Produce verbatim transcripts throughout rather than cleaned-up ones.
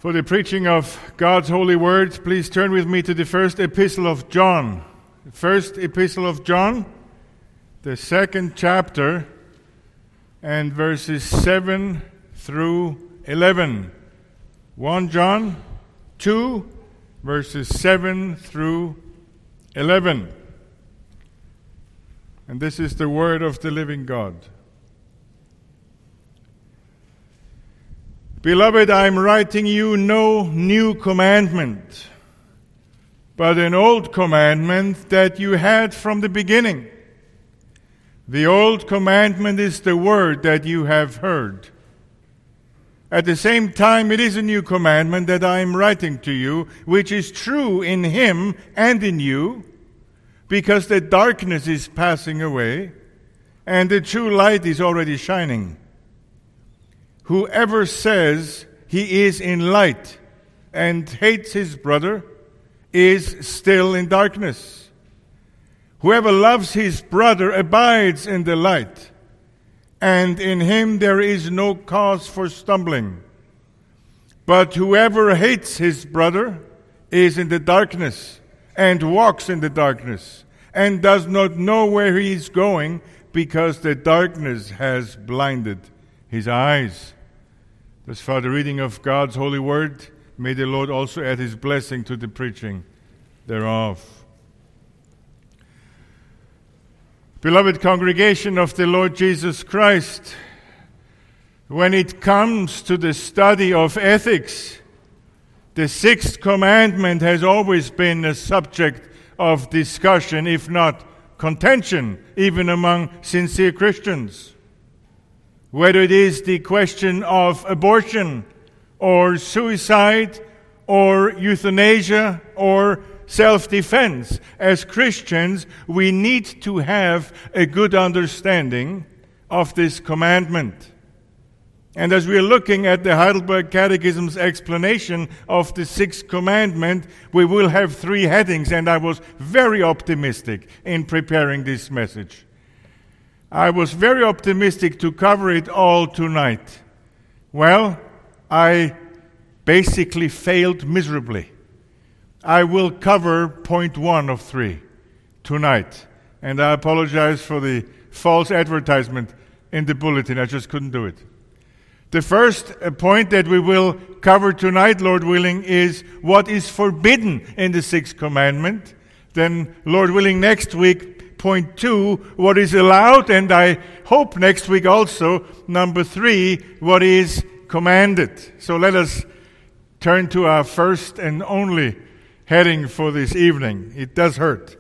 For the preaching of God's holy word, please turn with me to the first epistle of John. The first epistle of John, the second chapter, and verses seven through eleven. First John two, verses seven through eleven. And this is the word of the living God. Beloved, I am writing you no new commandment, but an old commandment that you had from the beginning. The old commandment is the word that you have heard. At the same time, it is a new commandment that I am writing to you, which is true in him and in you, because the darkness is passing away, and the true light is already shining. Whoever says he is in light and hates his brother is still in darkness. Whoever loves his brother abides in the light, and in him there is no cause for stumbling. But whoever hates his brother is in the darkness and walks in the darkness and does not know where he is going, because the darkness has blinded his eyes. Thus far the reading of God's holy word. May the Lord also add his blessing to the preaching thereof. Beloved congregation of the Lord Jesus Christ, when it comes to the study of ethics, the sixth commandment has always been a subject of discussion, if not contention, even among sincere Christians. Whether it is the question of abortion or suicide or euthanasia or self-defense, as Christians, we need to have a good understanding of this commandment. And as we are looking at the Heidelberg Catechism's explanation of the sixth commandment, we will have three headings, and I was very optimistic in preparing this message. I was very optimistic to cover it all tonight. Well, I basically failed miserably. I will cover point one of three tonight, and I apologize for the false advertisement in the bulletin. I just couldn't do it. The first point that we will cover tonight, Lord willing, is what is forbidden in the sixth commandment. Then, Lord willing, next week, point two, what is allowed, and I hope next week also, number three, what is commanded. So let us turn to our first and only heading for this evening. It does hurt.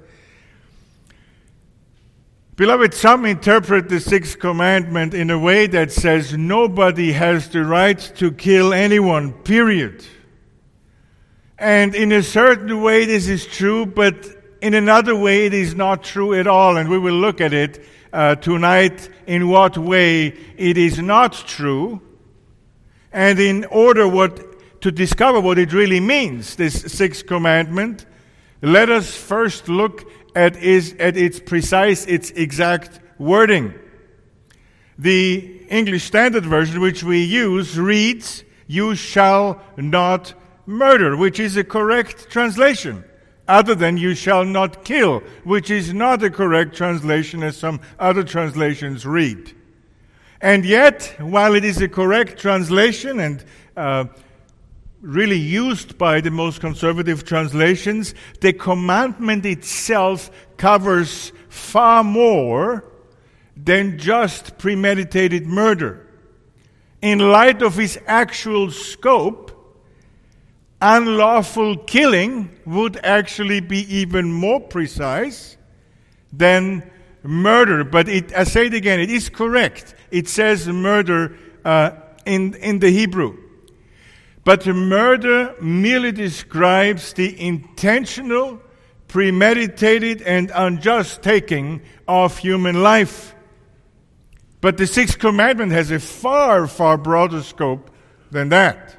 Beloved, some interpret the sixth commandment in a way that says nobody has the right to kill anyone, period. And in a certain way this is true, but in another way it is not true at all. And we will look at it uh, tonight, in what way it is not true. And in order what to discover what it really means, this sixth commandment, let us first look at, is, at its precise, its exact wording. The English Standard Version, which we use, reads, "You shall not murder," which is a correct translation, other than "you shall not kill," which is not a correct translation as some other translations read. And yet, while it is a correct translation and uh, really used by the most conservative translations, the commandment itself covers far more than just premeditated murder. In light of its actual scope, unlawful killing would actually be even more precise than murder. But it, I say it again, it is correct. It says murder uh, in, in the Hebrew. But murder merely describes the intentional, premeditated, and unjust taking of human life. But the sixth commandment has a far, far broader scope than that.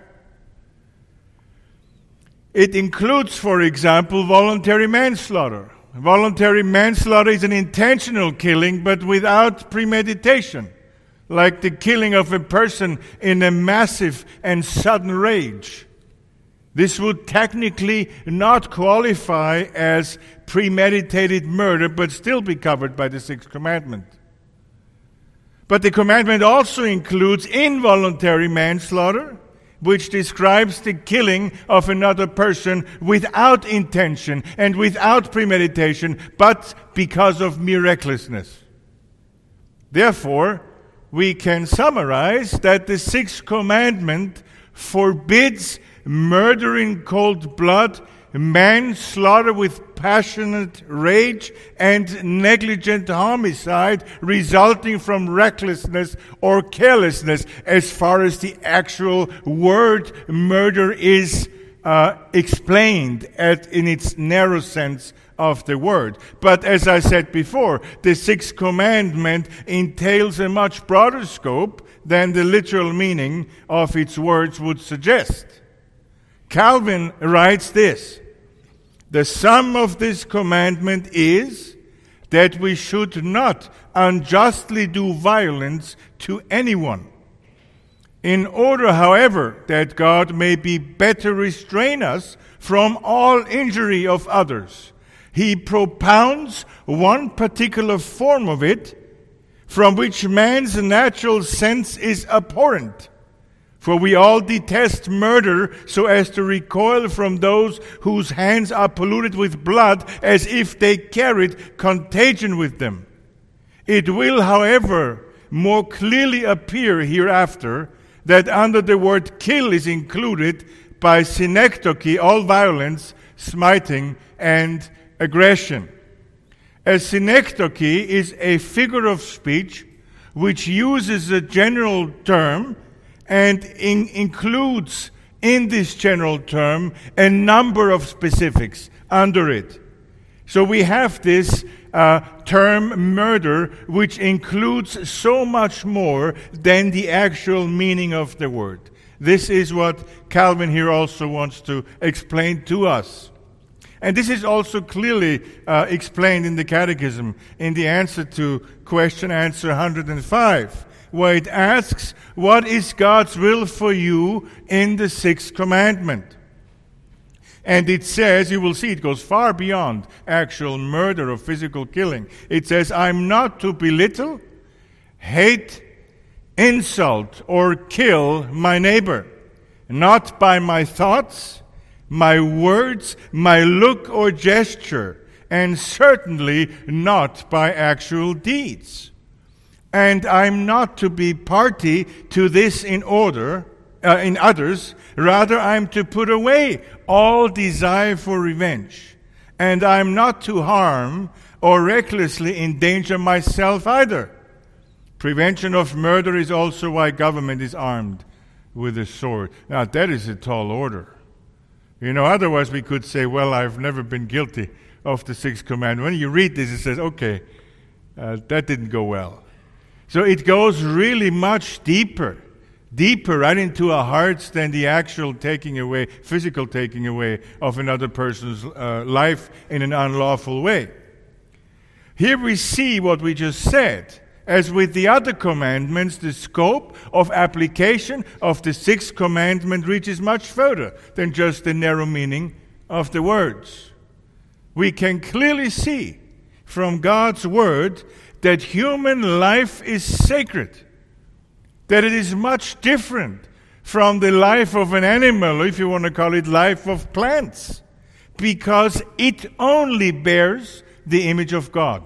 It includes, for example, voluntary manslaughter. Voluntary manslaughter is an intentional killing, but without premeditation, like the killing of a person in a massive and sudden rage. This would technically not qualify as premeditated murder, but still be covered by the sixth commandment. But the commandment also includes involuntary manslaughter, which describes the killing of another person without intention and without premeditation, but because of mere recklessness. Therefore, we can summarize that the sixth commandment forbids murder in cold blood, manslaughter with passionate rage, and negligent homicide resulting from recklessness or carelessness, as far as the actual word murder is uh, explained at, in its narrow sense of the word. But as I said before, the sixth commandment entails a much broader scope than the literal meaning of its words would suggest. Calvin writes this: the sum of this commandment is that we should not unjustly do violence to anyone. In order, however, that God may be better restrain us from all injury of others, he propounds one particular form of it, from which man's natural sense is abhorrent. For we all detest murder so as to recoil from those whose hands are polluted with blood, as if they carried contagion with them. It will, however, more clearly appear hereafter that under the word kill is included by synecdoche all violence, smiting, and aggression. A synecdoche is a figure of speech which uses a general term and in, includes in this general term a number of specifics under it. So we have this uh, term murder, which includes so much more than the actual meaning of the word. This is what Calvin here also wants to explain to us. And this is also clearly uh, explained in the Catechism in the answer to question answer one hundred five. Where it asks, what is God's will for you in the sixth commandment? And it says, you will see it goes far beyond actual murder or physical killing. It says, I'm not to belittle, hate, insult, or kill my neighbor, not by my thoughts, my words, my look or gesture, and certainly not by actual deeds. And I'm not to be party to this in order, uh, in others. Rather, I'm to put away all desire for revenge. And I'm not to harm or recklessly endanger myself either. Prevention of murder is also why government is armed with a sword. Now, that is a tall order. You know, otherwise we could say, well, I've never been guilty of the sixth commandment. When you read this, it says, okay, uh, that didn't go well. So it goes really much deeper, deeper right into our hearts than the actual taking away, physical taking away of another person's uh, life in an unlawful way. Here we see what we just said. As with the other commandments, the scope of application of the sixth commandment reaches much further than just the narrow meaning of the words. We can clearly see from God's word that human life is sacred, that it is much different from the life of an animal, if you want to call it life of plants, because it only bears the image of God.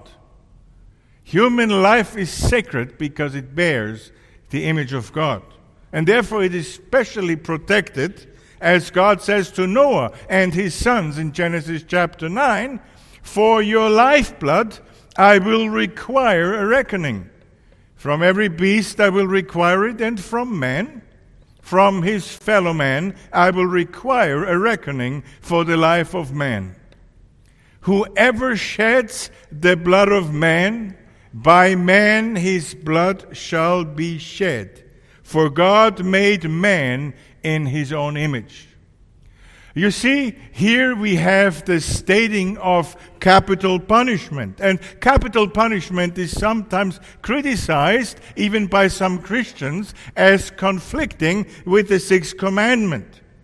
Human life is sacred because it bears the image of God. And therefore it is specially protected, as God says to Noah and his sons in Genesis chapter nine, for your lifeblood I will require a reckoning. From every beast I will require it, and from man, from his fellow man, I will require a reckoning for the life of man. Whoever sheds the blood of man, by man his blood shall be shed. For God made man in his own image. You see, here we have the stating of capital punishment. And capital punishment is sometimes criticized, even by some Christians, as conflicting with the sixth commandment.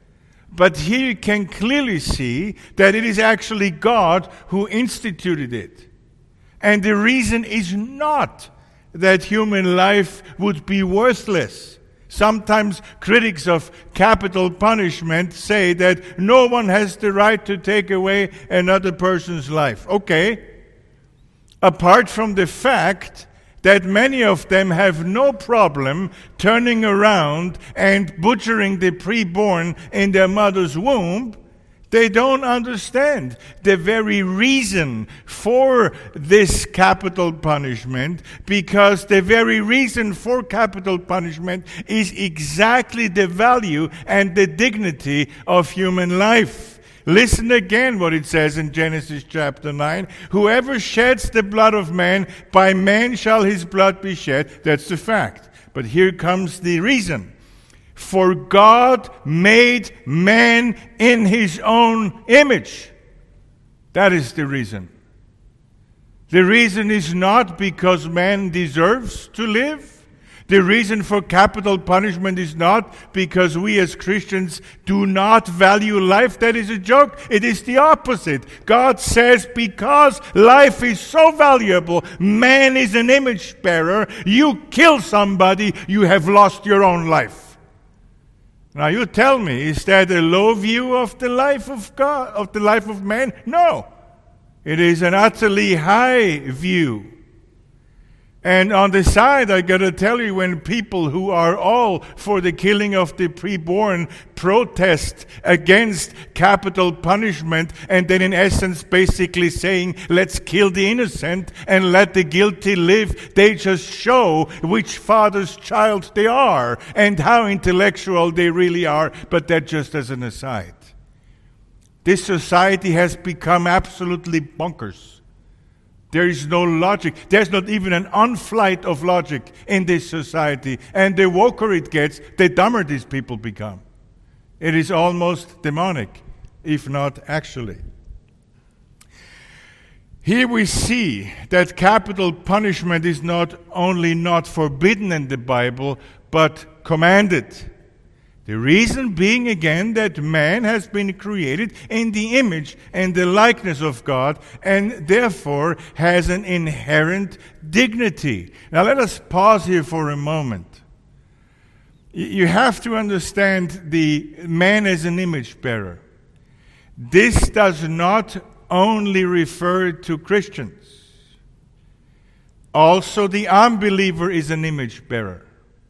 But here you can clearly see that it is actually God who instituted it. And the reason is not that human life would be worthless. Sometimes critics of capital punishment say that no one has the right to take away another person's life. Okay. Apart from the fact that many of them have no problem turning around and butchering the preborn in their mother's womb, they don't understand the very reason for this capital punishment, because the very reason for capital punishment is exactly the value and the dignity of human life. Listen again what it says in Genesis chapter nine. Whoever sheds the blood of man, by man shall his blood be shed. That's the fact. But here comes the reason. For God made man in his own image. That is the reason. The reason is not because man deserves to live. The reason for capital punishment is not because we as Christians do not value life. That is a joke. It is the opposite. God says because life is so valuable, man is an image bearer. You kill somebody, you have lost your own life. Now you tell me, is that a low view of the life of God, of the life of man? No. It is an utterly high view. And on the side, I got to tell you, when people who are all for the killing of the preborn protest against capital punishment, and then in essence basically saying, let's kill the innocent and let the guilty live, they just show which father's child they are and how intellectual they really are. But that just as an aside. This society has become absolutely bonkers. There is no logic. There's not even an on-flight of logic in this society. And the woker it gets, the dumber these people become. It is almost demonic, if not actually. Here we see that capital punishment is not only not forbidden in the Bible, but commanded. The reason being, again, that man has been created in the image and the likeness of God, and therefore has an inherent dignity. Now let us pause here for a moment. You have to understand the man as an image bearer. This does not only refer to Christians. Also, the unbeliever is an image bearer.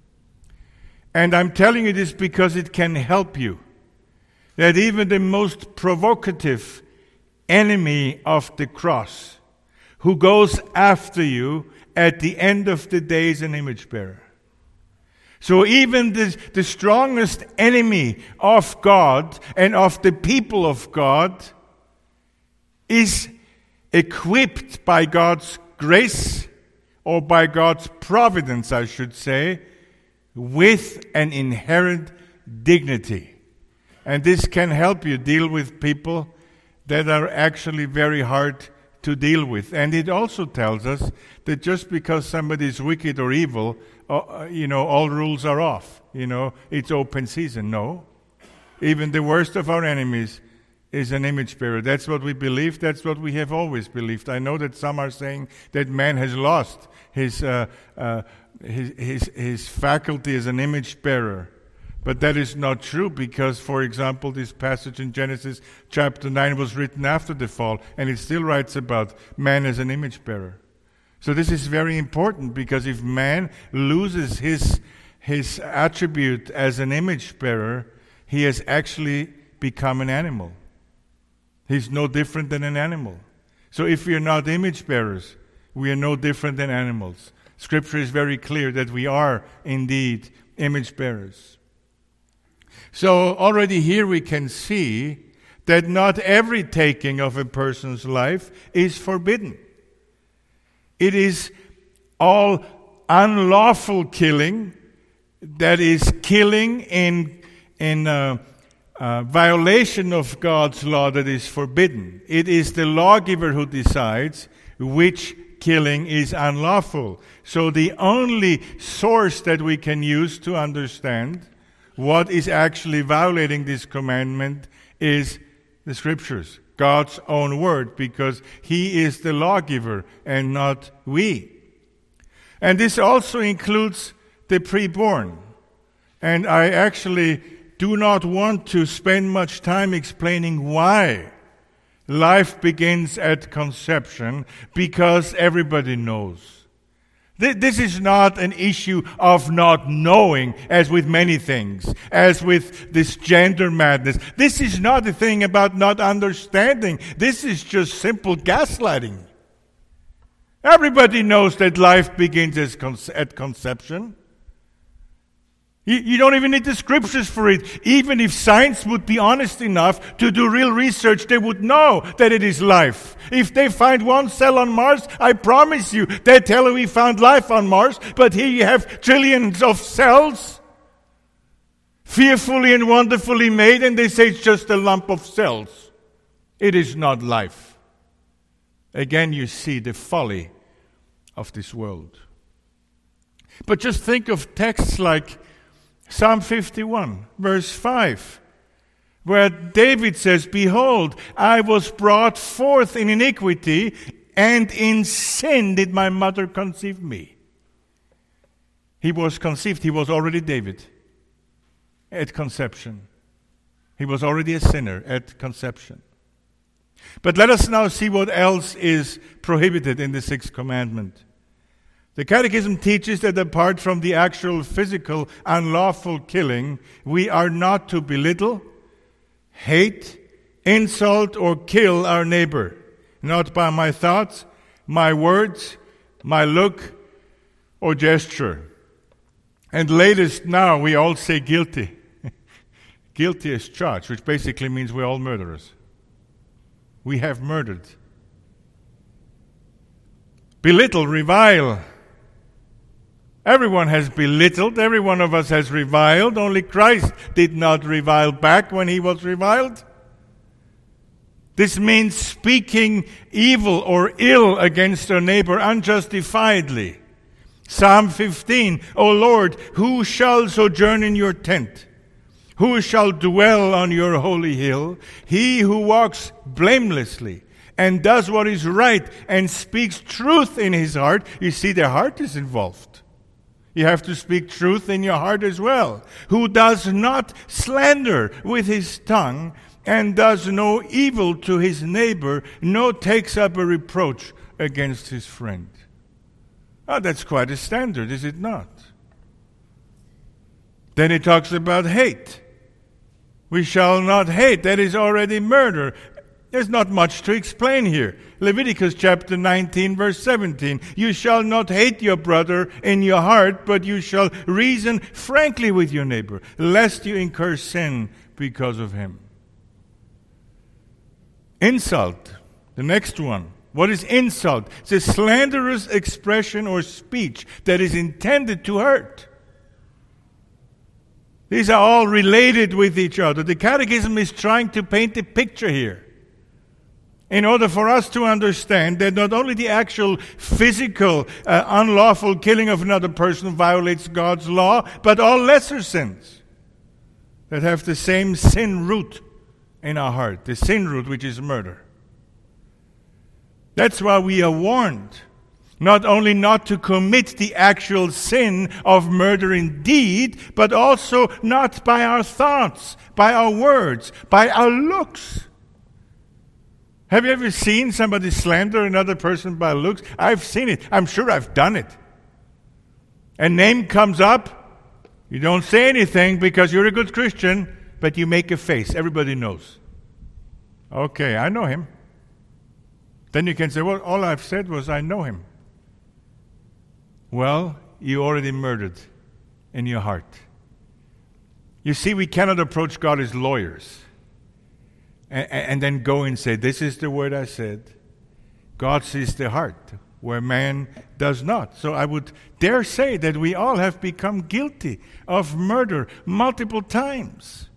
And I'm telling you this because it can help you. That even the most provocative enemy of the cross, who goes after you, at the end of the day is an image bearer. So even the, the strongest enemy of God and of the people of God is equipped by God's grace, or by God's providence, I should say, with an inherent dignity. And this can help you deal with people that are actually very hard to deal with. And it also tells us that just because somebody is wicked or evil, uh, you know, all rules are off. You know, it's open season. No. Even the worst of our enemies is an image bearer. That's what we believe. That's what we have always believed. I know that some are saying that man has lost his uh, uh, his, his his faculty as an image bearer. But that is not true, because, for example, this passage in Genesis chapter nine was written after the fall, and it still writes about man as an image bearer. So this is very important, because if man loses his his attribute as an image bearer, he has actually become an animal. He's no different than an animal. So if we are not image bearers, we are no different than animals. Scripture is very clear that we are indeed image bearers. So already here we can see that not every taking of a person's life is forbidden. It is all unlawful killing, that is killing in in uh, uh, violation of God's law, that is forbidden. It is the lawgiver who decides which killing is unlawful. So the only source that we can use to understand what is actually violating this commandment is the Scriptures, God's own word, because He is the lawgiver and not we. And this also includes the preborn. And I actually do not want to spend much time explaining why life begins at conception, because everybody knows. This is not an issue of not knowing, as with many things, as with this gender madness. This is not a thing about not understanding. This is just simple gaslighting. Everybody knows that life begins as conce- at conception. You, you don't even need the Scriptures for it. Even if science would be honest enough to do real research, they would know that it is life. If they find one cell on Mars, I promise you, they tell you we found life on Mars, but here you have trillions of cells, fearfully and wonderfully made, and they say it's just a lump of cells. It is not life. Again, you see the folly of this world. But just think of texts like Psalm fifty-one, verse five, where David says, "Behold, I was brought forth in iniquity, and in sin did my mother conceive me." He was conceived, he was already David at conception. He was already a sinner at conception. But let us now see what else is prohibited in the sixth commandment. The Catechism teaches that apart from the actual physical unlawful killing, we are not to belittle, hate, insult, or kill our neighbor, not by my thoughts, my words, my look, or gesture. And latest now, we all say guilty. Guilty as charged, which basically means we're all murderers. We have murdered. Belittle, revile. Everyone has belittled. Every one of us has reviled. Only Christ did not revile back when he was reviled. This means speaking evil or ill against our neighbor unjustifiedly. Psalm fifteen, O Lord, who shall sojourn in your tent? Who shall dwell on your holy hill? He who walks blamelessly and does what is right and speaks truth in his heart. You see, the heart is involved. You have to speak truth in your heart as well. Who does not slander with his tongue and does no evil to his neighbor, nor takes up a reproach against his friend. Oh, that's quite a standard, is it not? Then he talks about hate. We shall not hate. That is already murder. There's not much to explain here. Leviticus chapter nineteen, verse seventeen. You shall not hate your brother in your heart, but you shall reason frankly with your neighbor, lest you incur sin because of him. Insult, the next one. What is insult? It's a slanderous expression or speech that is intended to hurt. These are all related with each other. The Catechism is trying to paint a picture here, in order for us to understand that not only the actual physical, uh, unlawful killing of another person violates God's law, but all lesser sins that have the same sin root in our heart, the sin root which is murder. That's why we are warned not only not to commit the actual sin of murder indeed, but also not by our thoughts, by our words, by our looks. Have you ever seen somebody slander another person by looks? I've seen it. I'm sure I've done it. A name comes up. You don't say anything because you're a good Christian, but you make a face. Everybody knows. Okay, I know him. Then you can say, well, all I've said was I know him. Well, you already murdered in your heart. You see, we cannot approach God as lawyers and, and then go and say, this is the word I said. God sees the heart, where man does not. So I would dare say that we all have become guilty of murder multiple times.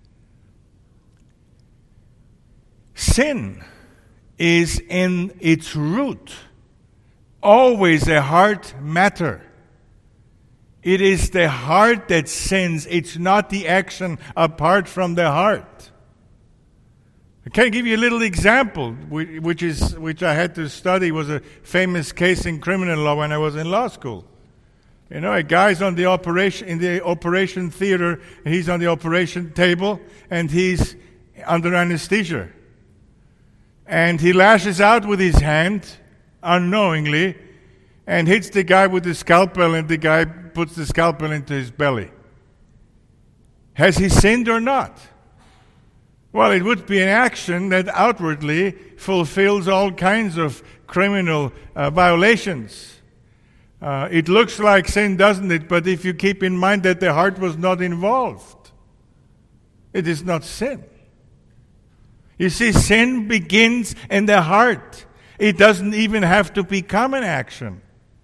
Sin is in its root always a heart matter. It is the heart that sins. It's not the action apart from the heart. I can give you a little example, which is which I had to study. It was a famous case in criminal law when I was in law school. You know, a guy's on the operation in the operation theater. He's on the operation table, and he's under anesthesia. And he lashes out with his hand, unknowingly, and hits the guy with the scalpel, and the guy puts the scalpel into his belly. Has he sinned or not? Well, it would be an action that outwardly fulfills all kinds of criminal uh, violations. Uh, it looks like sin, doesn't it? But if you keep in mind that the heart was not involved, it is not sin. You see, sin begins in the heart. It doesn't even have to become an action.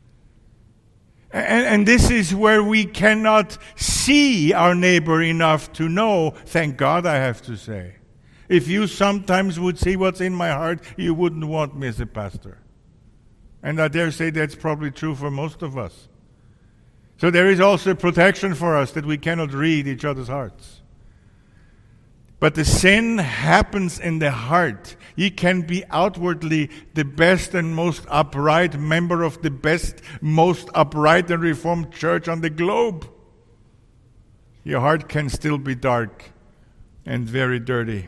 And, and this is where we cannot see our neighbor enough to know, thank God, I have to say. If you sometimes would see what's in my heart, you wouldn't want me as a pastor. And I dare say that's probably true for most of us. So there is also protection for us that we cannot read each other's hearts. But the sin happens in the heart. You can be outwardly the best and most upright member of the best, most upright and reformed church on the globe. Your heart can still be dark and very dirty.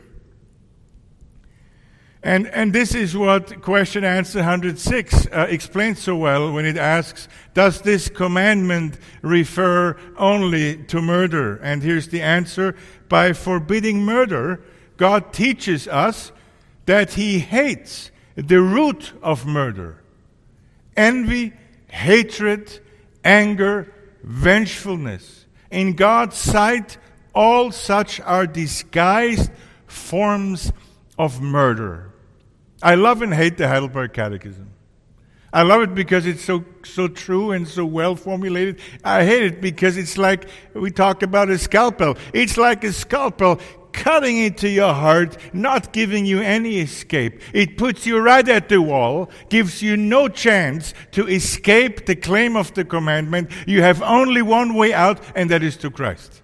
And and this is what question answer one hundred six uh, explains so well when it asks, does this commandment refer only to murder? And here's the answer. By forbidding murder, God teaches us that He hates the root of murder. Envy, hatred, anger, vengefulness. In God's sight, all such are disguised forms of murder. I love and hate the Heidelberg Catechism. I love it because it's so so true and so well formulated. I hate it because it's like we talk about a scalpel. It's like a scalpel cutting into your heart, not giving you any escape. It puts you right at the wall, gives you no chance to escape the claim of the commandment. You have only one way out, and that is to Christ.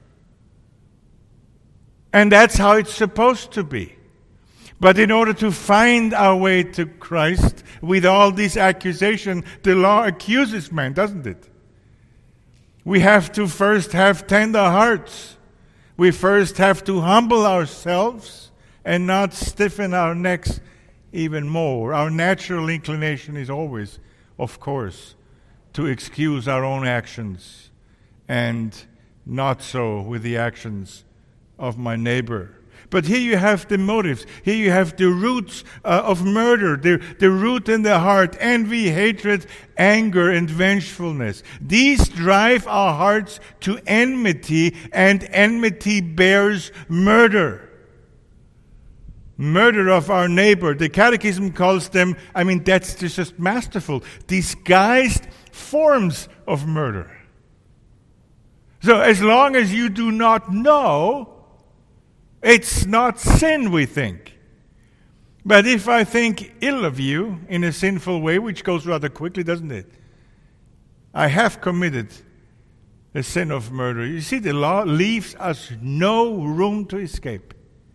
And that's how it's supposed to be. But in order to find our way to Christ, with all these accusations, the law accuses man, doesn't it? We have to first have tender hearts. We first have to humble ourselves and not stiffen our necks even more. Our natural inclination is always, of course, to excuse our own actions, and not so with the actions of my neighbor. But here you have the motives. Here you have the roots uh, of murder, the, the root in the heart, envy, hatred, anger, and vengefulness. These drive our hearts to enmity, and enmity bears murder. Murder of our neighbor. The Catechism calls them, I mean, that's just masterful, disguised forms of murder. So as long as you do not know, it's not sin, we think. But if I think ill of you in a sinful way, which goes rather quickly, doesn't it? I have committed the sin of murder. You see, the law leaves us no room to escape.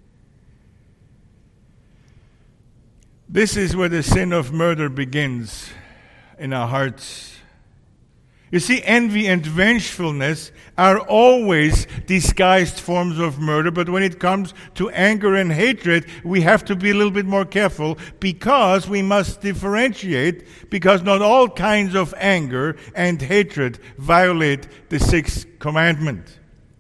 This is where the sin of murder begins in our hearts. You see, envy and vengefulness are always disguised forms of murder, but when it comes to anger and hatred, we have to be a little bit more careful, because we must differentiate, because not all kinds of anger and hatred violate the sixth commandment.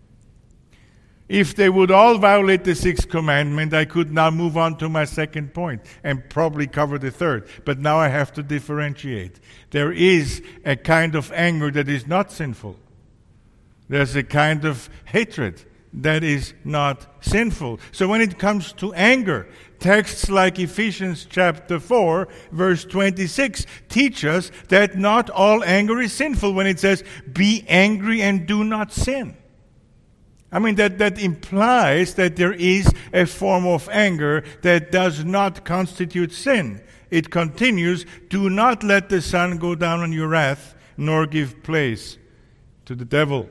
If they would all violate the sixth commandment, I could now move on to my second point and probably cover the third. But now I have to differentiate. There is a kind of anger that is not sinful. There's a kind of hatred that is not sinful. So when it comes to anger, texts like Ephesians chapter four, verse twenty-six teach us that not all anger is sinful when it says, "Be angry and do not sin." I mean, that, that implies that there is a form of anger that does not constitute sin. It continues, "Do not let the sun go down on your wrath, nor give place to the devil.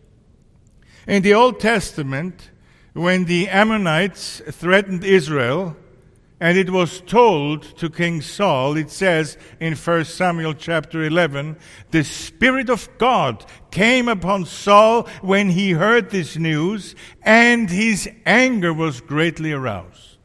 In the Old Testament, when the Ammonites threatened Israel, and it was told to King Saul, it says in First Samuel chapter eleven, the Spirit of God came upon Saul when he heard this news, and his anger was greatly aroused.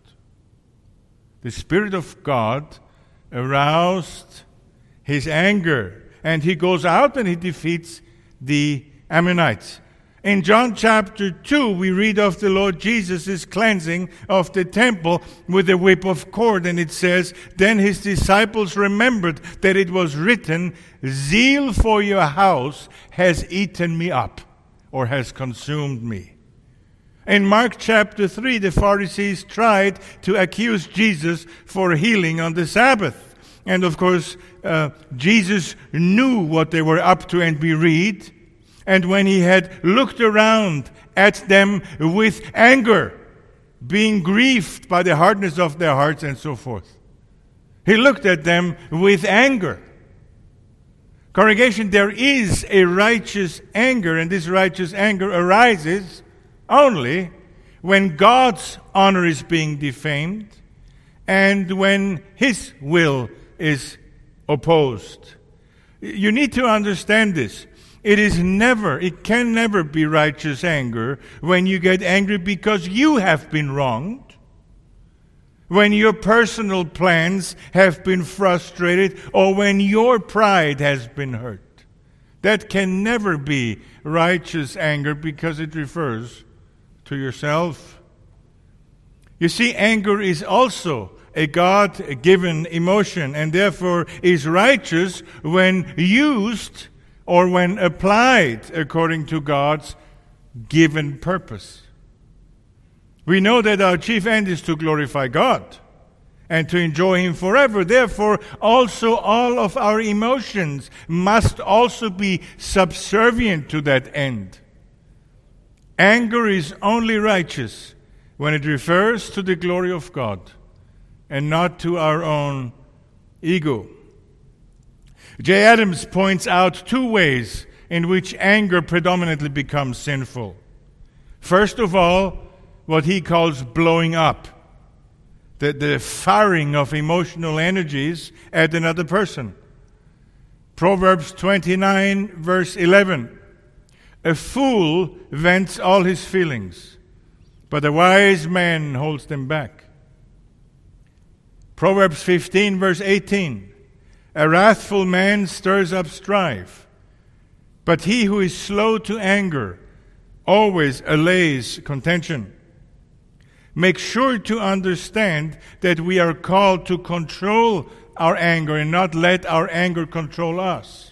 The Spirit of God aroused his anger, and he goes out and he defeats the Ammonites. In John chapter two, we read of the Lord Jesus' cleansing of the temple with a whip of cord, and it says, then his disciples remembered that it was written, zeal for your house has eaten me up, or has consumed me. In Mark chapter three, the Pharisees tried to accuse Jesus for healing on the Sabbath. And of course, uh, Jesus knew what they were up to, and we read, and when he had looked around at them with anger, being grieved by the hardness of their hearts and so forth, he looked at them with anger. Congregation, there is a righteous anger, and this righteous anger arises only when God's honor is being defamed and when his will is opposed. You need to understand this. It is never, it can never be righteous anger when you get angry because you have been wronged, when your personal plans have been frustrated, or when your pride has been hurt. That can never be righteous anger because it refers to yourself. You see, anger is also a God-given emotion, and therefore is righteous when used or when applied according to God's given purpose. We know that our chief end is to glorify God and to enjoy him forever. Therefore, also all of our emotions must also be subservient to that end. Anger is only righteous when it refers to the glory of God and not to our own ego. J. Adams points out two ways in which anger predominantly becomes sinful. First of all, what he calls blowing up, the, the firing of emotional energies at another person. Proverbs twenty-nine, verse eleven. A fool vents all his feelings, but a wise man holds them back. Proverbs fifteen, verse eighteen. A wrathful man stirs up strife, but he who is slow to anger always allays contention. Make sure to understand that we are called to control our anger and not let our anger control us.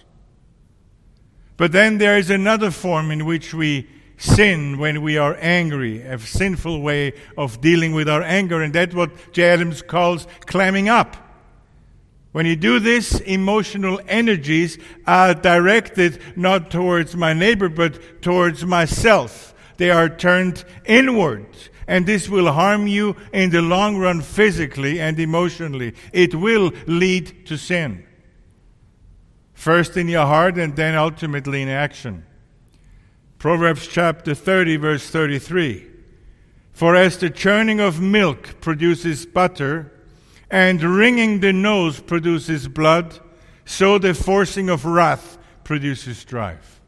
But then there is another form in which we sin when we are angry, a sinful way of dealing with our anger, and that's what J. Adams calls clamming up. When you do this, emotional energies are directed not towards my neighbor, but towards myself. They are turned inward, and this will harm you in the long run physically and emotionally. It will lead to sin. First in your heart and then ultimately in action. Proverbs chapter thirty, verse thirty-three. For as the churning of milk produces butter, and wringing the nose produces blood, so the forcing of wrath produces strife.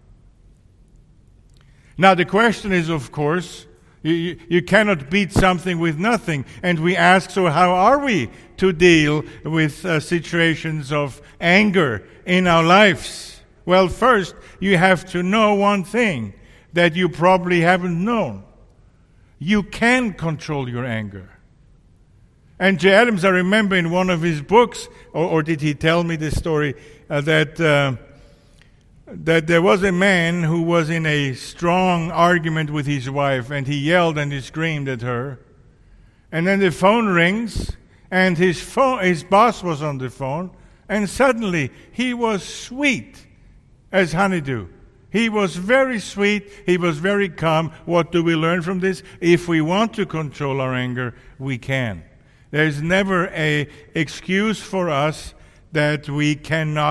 Now the question is, of course, you, you cannot beat something with nothing. And we ask, so how are we to deal with uh, situations of anger in our lives? Well, first, you have to know one thing that you probably haven't known. You can control your anger. And J. Adams, I remember in one of his books, or, or did he tell me this story, uh, that uh, that there was a man who was in a strong argument with his wife, and he yelled and he screamed at her. And then the phone rings, and his phone, his boss was on the phone, and suddenly he was sweet as honeydew. He was very sweet. He was very calm. What do we learn from this? If we want to control our anger, we can. There's never an excuse for us that we cannot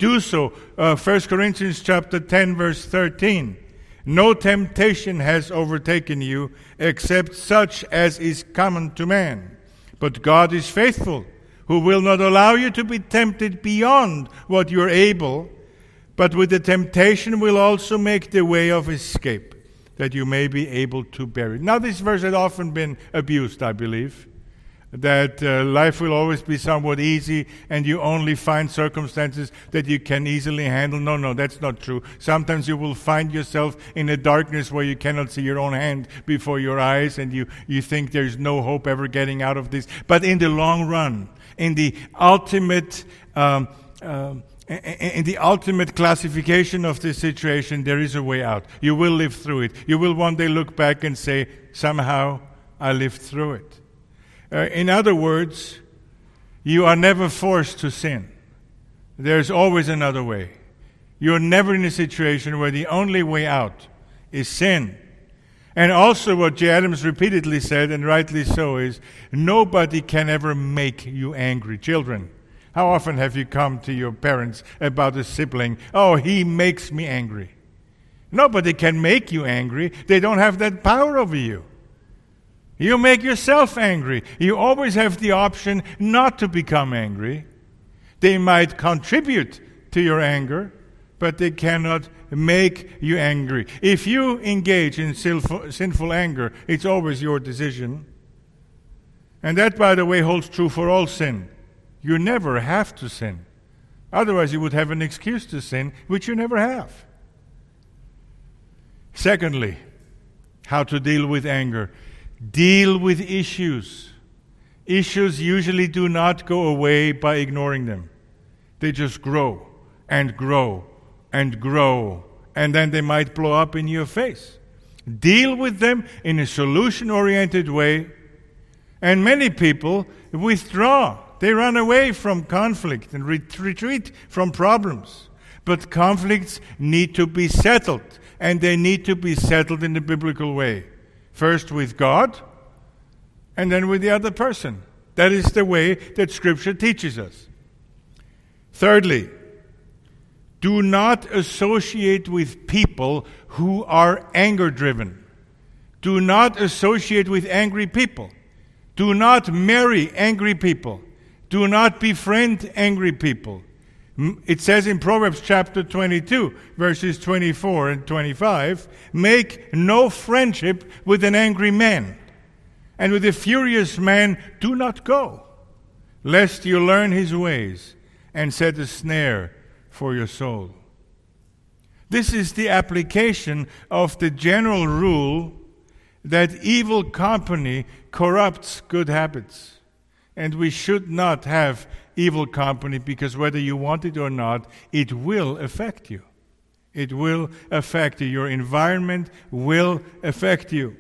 do so. Uh, First Corinthians chapter ten, verse thirteen. No temptation has overtaken you except such as is common to man. But God is faithful, who will not allow you to be tempted beyond what you are able, but with the temptation will also make the way of escape, that you may be able to bear it. Now, this verse has often been abused, I believe, that uh, life will always be somewhat easy and you only find circumstances that you can easily handle. No, no, that's not true. Sometimes you will find yourself in a darkness where you cannot see your own hand before your eyes, and you, you think there's no hope ever getting out of this. But in the long run, in the ultimate um, um, in the ultimate classification of this situation, there is a way out. You will live through it. You will one day look back and say, somehow I lived through it. Uh, in other words, you are never forced to sin. There's always another way. You're never in a situation where the only way out is sin. And also what J. Adams repeatedly said, and rightly so, is nobody can ever make you angry. Children, how often have you come to your parents about a sibling? Oh, he makes me angry. Nobody can make you angry. They don't have that power over you. You make yourself angry. You always have the option not to become angry. They might contribute to your anger, but they cannot make you angry. If you engage in sinful, sinful anger, it's always your decision. And that, by the way, holds true for all sin. You never have to sin. Otherwise, you would have an excuse to sin, which you never have. Secondly, how to deal with anger. Deal with issues. Issues usually do not go away by ignoring them. They just grow and grow and grow, and then they might blow up in your face. Deal with them in a solution-oriented way. And many people withdraw. They run away from conflict and retreat from problems. But conflicts need to be settled, and they need to be settled in the biblical way. First with God, and then with the other person. That is the way that Scripture teaches us. Thirdly, do not associate with people who are anger-driven. Do not associate with angry people. Do not marry angry people. Do not befriend angry people. It says in Proverbs chapter twenty-two, verses twenty-four and twenty-five, make no friendship with an angry man, and with a furious man do not go, lest you learn his ways and set a snare for your soul. This is the application of the general rule that evil company corrupts good habits. And we should not have evil company, because whether you want it or not, it will affect you. It will affect you. Your environment will affect you.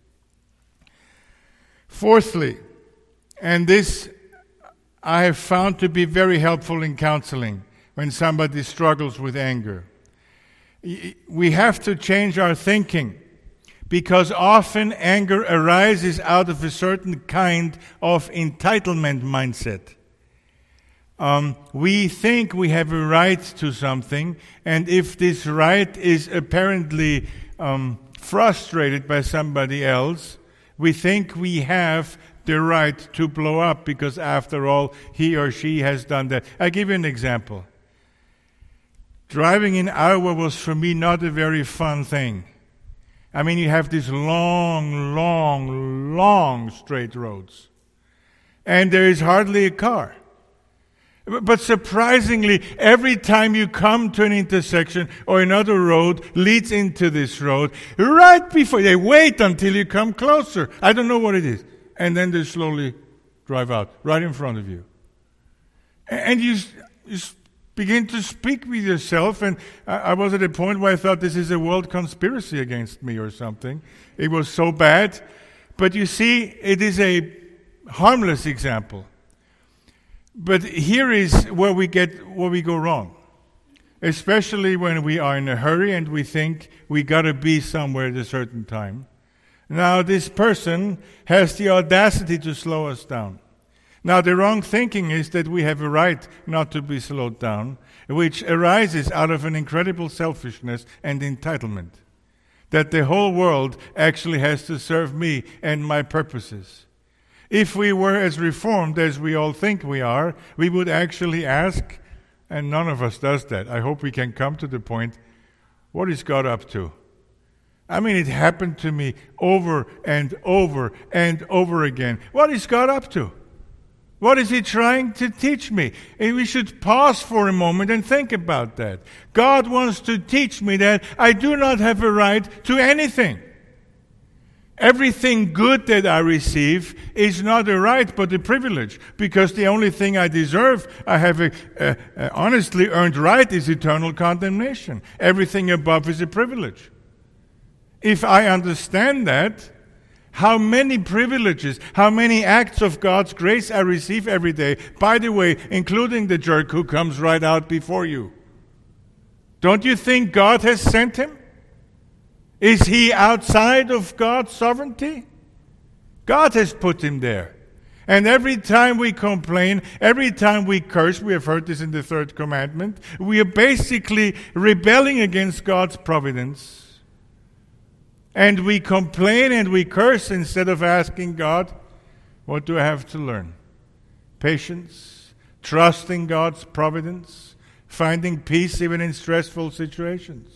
Fourthly, and this I have found to be very helpful in counseling when somebody struggles with anger. We have to change our thinking, because often anger arises out of a certain kind of entitlement mindset. Um, we think we have a right to something, and if this right is apparently um, frustrated by somebody else, we think we have the right to blow up, because after all, he or she has done that. I'll give you an example. Driving in Iowa was for me not a very fun thing. I mean, you have these long, long, long straight roads, and there is hardly a car. But surprisingly, every time you come to an intersection or another road leads into this road, right before, they wait until you come closer. I don't know what it is. And then they slowly drive out, right in front of you. And you, you begin to speak with yourself, and I was at a point where I thought this is a world conspiracy against me or something. It was so bad. But you see, it is a harmless example. But here is where we get where we go wrong, especially when we are in a hurry and we think we got to be somewhere at a certain time. Now, this person has the audacity to slow us down. Now, the wrong thinking is that we have a right not to be slowed down, which arises out of an incredible selfishness and entitlement, that the whole world actually has to serve me and my purposes. If we were as reformed as we all think we are, we would actually ask, and none of us does that. I hope we can come to the point, what is God up to? I mean, it happened to me over and over and over again. What is God up to? What is He trying to teach me? And we should pause for a moment and think about that. God wants to teach me that I do not have a right to anything. Everything good that I receive is not a right but a privilege, because the only thing I deserve, I have a, a, a honestly earned right, is eternal condemnation. Everything above is a privilege. If I understand that, how many privileges, how many acts of God's grace I receive every day, by the way, including the jerk who comes right out before you. Don't you think God has sent him? Is he outside of God's sovereignty? God has put him there. And every time we complain, every time we curse, we have heard this in the third commandment, we are basically rebelling against God's providence. And we complain and we curse instead of asking God, what do I have to learn? Patience, trusting God's providence, finding peace even in stressful situations.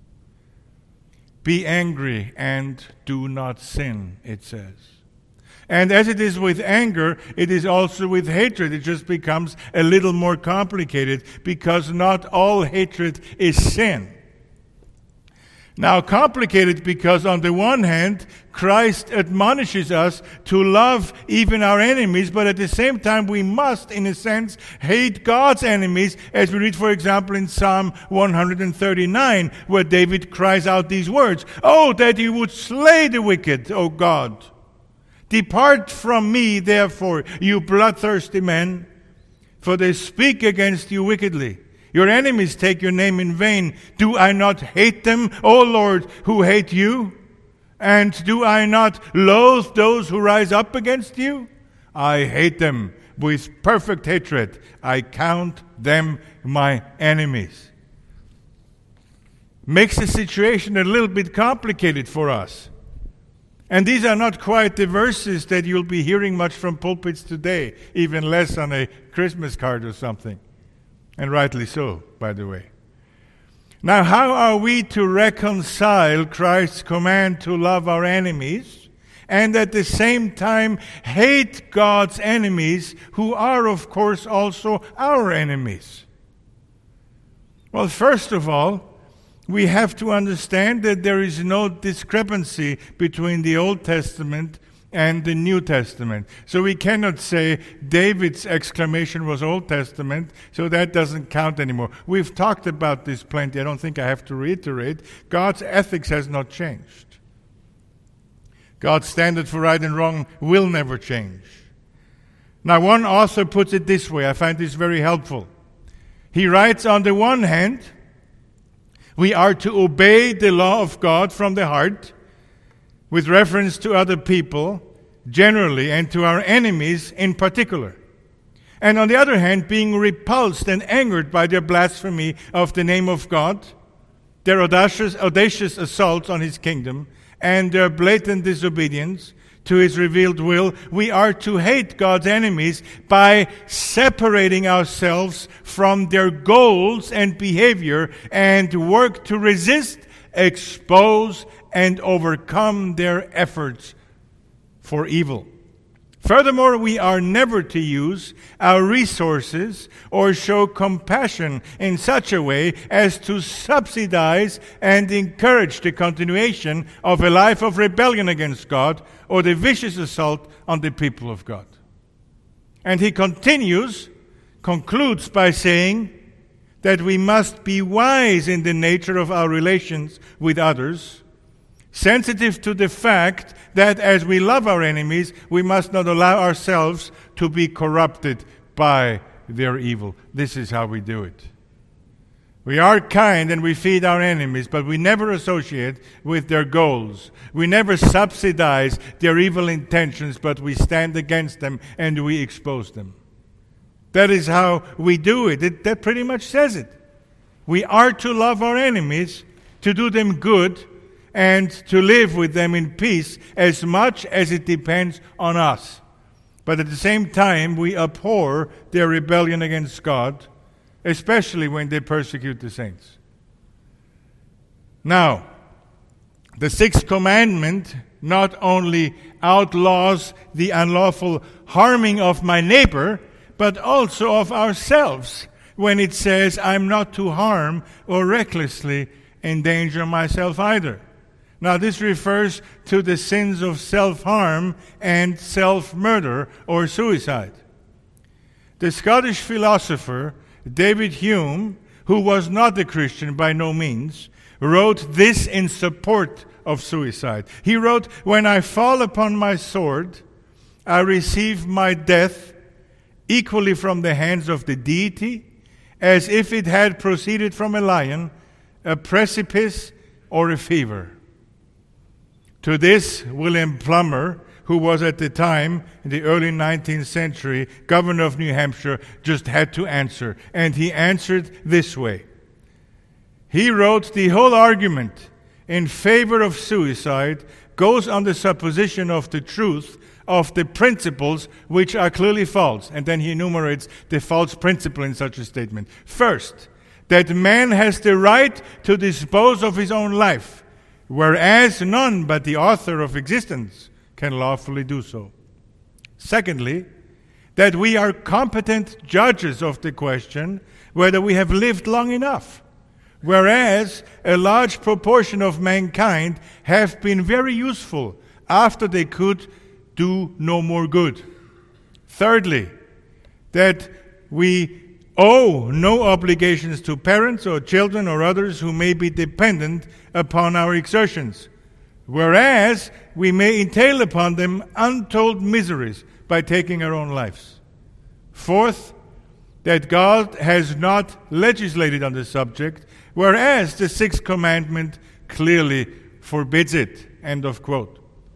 Be angry and do not sin, it says. And as it is with anger, it is also with hatred. It just becomes a little more complicated, because not all hatred is sin. Now, complicated because on the one hand, Christ admonishes us to love even our enemies, but at the same time we must, in a sense, hate God's enemies, as we read, for example, in Psalm one thirty-nine, where David cries out these words, "Oh, that you would slay the wicked, O God! Depart from me, therefore, you bloodthirsty men, for they speak against you wickedly. Your enemies take your name in vain. Do I not hate them, O Lord, who hate you? And do I not loathe those who rise up against you? I hate them with perfect hatred. I count them my enemies." Makes the situation a little bit complicated for us. And these are not quite the verses that you'll be hearing much from pulpits today, even less on a Christmas card or something. And rightly so, by the way. Now, how are we to reconcile Christ's command to love our enemies and at the same time hate God's enemies, who are, of course, also our enemies? Well, first of all, we have to understand that there is no discrepancy between the Old Testament and the New Testament. So we cannot say David's exclamation was Old Testament, so that doesn't count anymore. We've talked about this plenty. I don't think I have to reiterate. God's ethics has not changed. God's standard for right and wrong will never change. Now, one author puts it this way. I find this very helpful. He writes, on the one hand, we are to obey the law of God from the heart, with reference to other people generally and to our enemies in particular. And on the other hand, being repulsed and angered by their blasphemy of the name of God, their audacious, audacious assaults on His kingdom, and their blatant disobedience to His revealed will, we are to hate God's enemies by separating ourselves from their goals and behavior and work to resist, expose, and overcome their efforts for evil. Furthermore, we are never to use our resources or show compassion in such a way as to subsidize and encourage the continuation of a life of rebellion against God or the vicious assault on the people of God. And he continues, concludes by saying that we must be wise in the nature of our relations with others, sensitive to the fact that as we love our enemies, we must not allow ourselves to be corrupted by their evil. This is how we do it. We are kind and we feed our enemies, but we never associate with their goals. We never subsidize their evil intentions, but we stand against them and we expose them. That is how we do it. it. That pretty much says it. We are to love our enemies, to do them good, and to live with them in peace as much as it depends on us. But at the same time, we abhor their rebellion against God, especially when they persecute the saints. Now, the sixth commandment not only outlaws the unlawful harming of my neighbor, but also of ourselves, when it says, I'm not to harm or recklessly endanger myself either. Now, this refers to the sins of self-harm and self-murder or suicide. The Scottish philosopher David Hume, who was not a Christian by no means, wrote this in support of suicide. He wrote, "When I fall upon my sword, I receive my death equally from the hands of the deity, as if it had proceeded from a lion, a precipice, or a fever." To this, William Plummer, who was at the time, in the early nineteenth century, governor of New Hampshire, just had to answer. And he answered this way. He wrote, "The whole argument in favor of suicide goes on the supposition of the truth of the principles which are clearly false." And then he enumerates the false principle in such a statement. First, that man has the right to dispose of his own life, whereas none but the author of existence can lawfully do so. Secondly, that we are competent judges of the question whether we have lived long enough, whereas a large proportion of mankind have been very useful after they could do no more good. Thirdly, that we owe no obligations to parents or children or others who may be dependent upon our exertions, whereas we may entail upon them untold miseries by taking our own lives. Fourth, that God has not legislated on the subject, whereas the sixth commandment clearly forbids it. End of quote.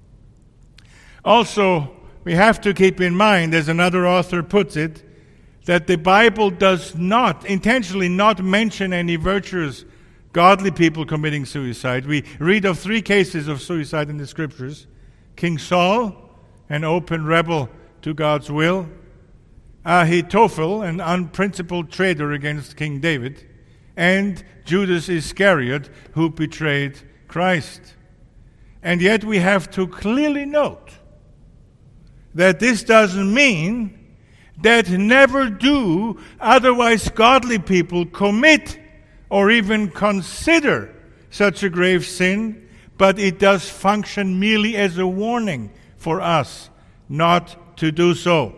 Also, we have to keep in mind, as another author puts it, that the Bible does not, intentionally not mention any virtuous, godly people committing suicide. We read of three cases of suicide in the Scriptures. King Saul, an open rebel to God's will. Ahithophel, an unprincipled traitor against King David. And Judas Iscariot, who betrayed Christ. And yet we have to clearly note that this doesn't mean that never do otherwise godly people commit or even consider such a grave sin, but it does function merely as a warning for us not to do so.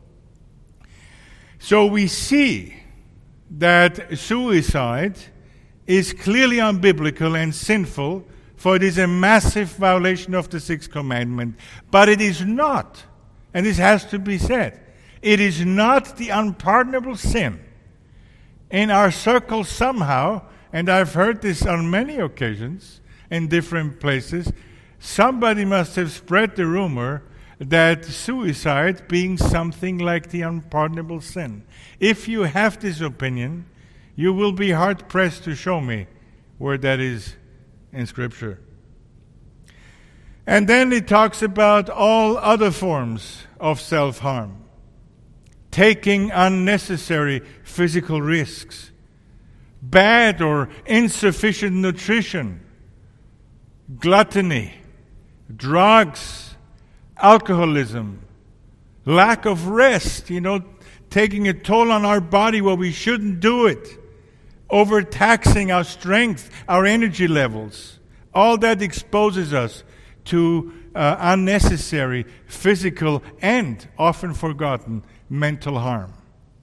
So we see that suicide is clearly unbiblical and sinful, for it is a massive violation of the sixth commandment. But it is not, and this has to be said, it is not the unpardonable sin. In our circles somehow, and I've heard this on many occasions in different places, somebody must have spread the rumor that suicide being something like the unpardonable sin. If you have this opinion, you will be hard-pressed to show me where that is in Scripture. And then it talks about all other forms of self-harm. Taking unnecessary physical risks, bad or insufficient nutrition, gluttony, drugs, alcoholism, lack of rest, you know, taking a toll on our body where we shouldn't do it, overtaxing our strength, our energy levels. All that exposes us to uh, unnecessary physical and often forgotten mental harm.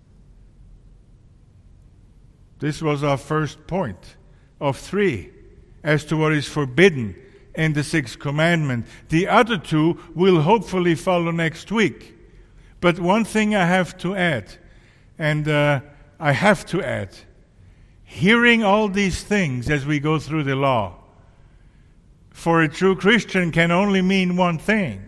This was our first point of three as to what is forbidden in the sixth commandment. The other two will hopefully follow next week. But one thing I have to add, and uh, I have to add, hearing all these things as we go through the law, for a true Christian can only mean one thing: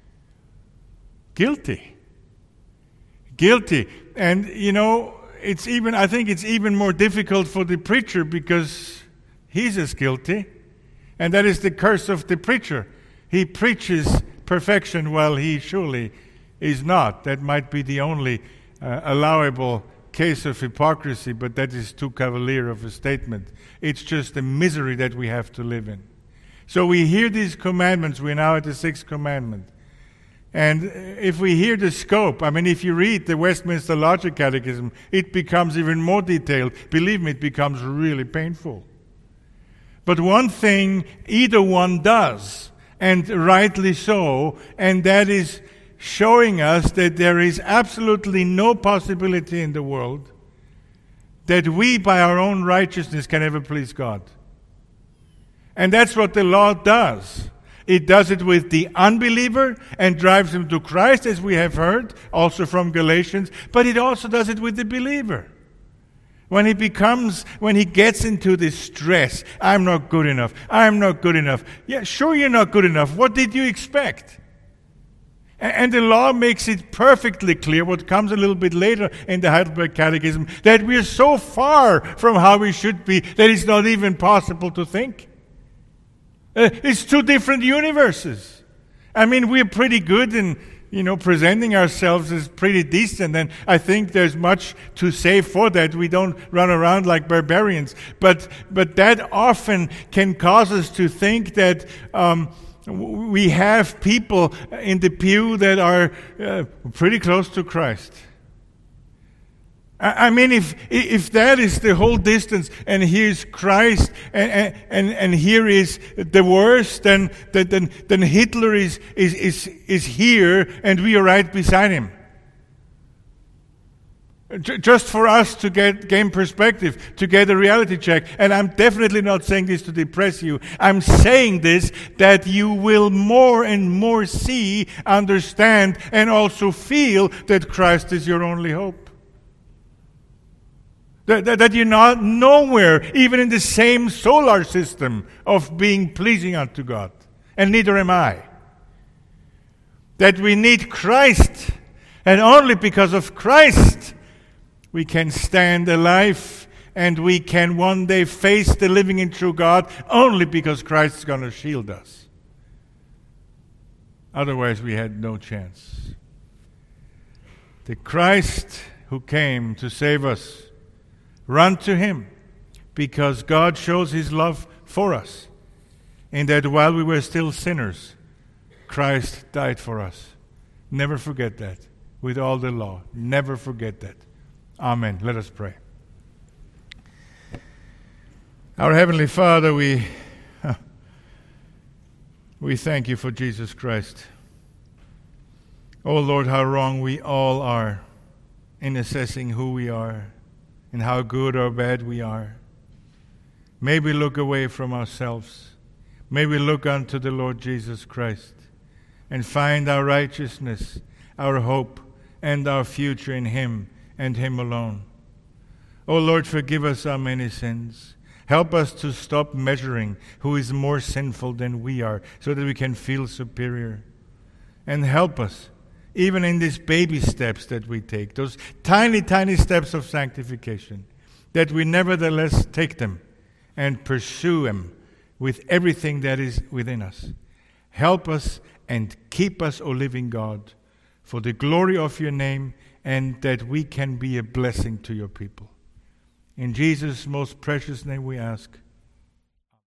guilty. Guilty. And, you know, it's even, I think it's even more difficult for the preacher because he's as guilty. And that is the curse of the preacher. He preaches perfection while he surely is not. That might be the only uh, allowable case of hypocrisy, but that is too cavalier of a statement. It's just the misery that we have to live in. So we hear these commandments. We're now at the sixth commandment. And if we hear the scope, I mean, if you read the Westminster Logic Catechism, it becomes even more detailed. Believe me, it becomes really painful. But one thing either one does, and rightly so, and that is showing us that there is absolutely no possibility in the world that we, by our own righteousness, can ever please God. And that's what the law does. It does it with the unbeliever and drives him to Christ, as we have heard, also from Galatians, but it also does it with the believer. When he becomes, when he gets into this stress, I'm not good enough, I'm not good enough. Yeah, sure you're not good enough. What did you expect? And the law makes it perfectly clear, what comes a little bit later in the Heidelberg Catechism, that we're so far from how we should be that it's not even possible to think. Uh, it's two different universes. I mean, we're pretty good in, you know, presenting ourselves as pretty decent, and I think there's much to say for that. We don't run around like barbarians. But but that often can cause us to think that um, we have people in the pew that are uh, pretty close to Christ. I mean, if if that is the whole distance, and here's Christ, and and, and here is the worst, then then then Hitler is is is is here, and we are right beside him. Just for us to get gain perspective, to get a reality check. And I'm definitely not saying this to depress you. I'm saying this that you will more and more see, understand, and also feel that Christ is your only hope. That, that, that you're not nowhere, even in the same solar system, of being pleasing unto God. And neither am I. That we need Christ, and only because of Christ we can stand alive, and we can one day face the living and true God, only because Christ is going to shield us. Otherwise we had no chance. The Christ who came to save us, run to him, because God shows his love for us, in that while we were still sinners, Christ died for us. Never forget that. With all the law, never forget that. Amen. Let us pray. Our Heavenly Father, we we thank you for Jesus Christ. Oh Lord, how wrong we all are in assessing who we are and how good or bad we are. May we look away from ourselves. May we look unto the Lord Jesus Christ and find our righteousness, our hope, and our future in him and him alone. Oh Lord, forgive us our many sins. Help us to stop measuring who is more sinful than we are, so that we can feel superior. And help us, even in these baby steps that we take, those tiny, tiny steps of sanctification, that we nevertheless take them and pursue them with everything that is within us. Help us and keep us, O living God, for the glory of your name, and that we can be a blessing to your people. In Jesus' most precious name we ask.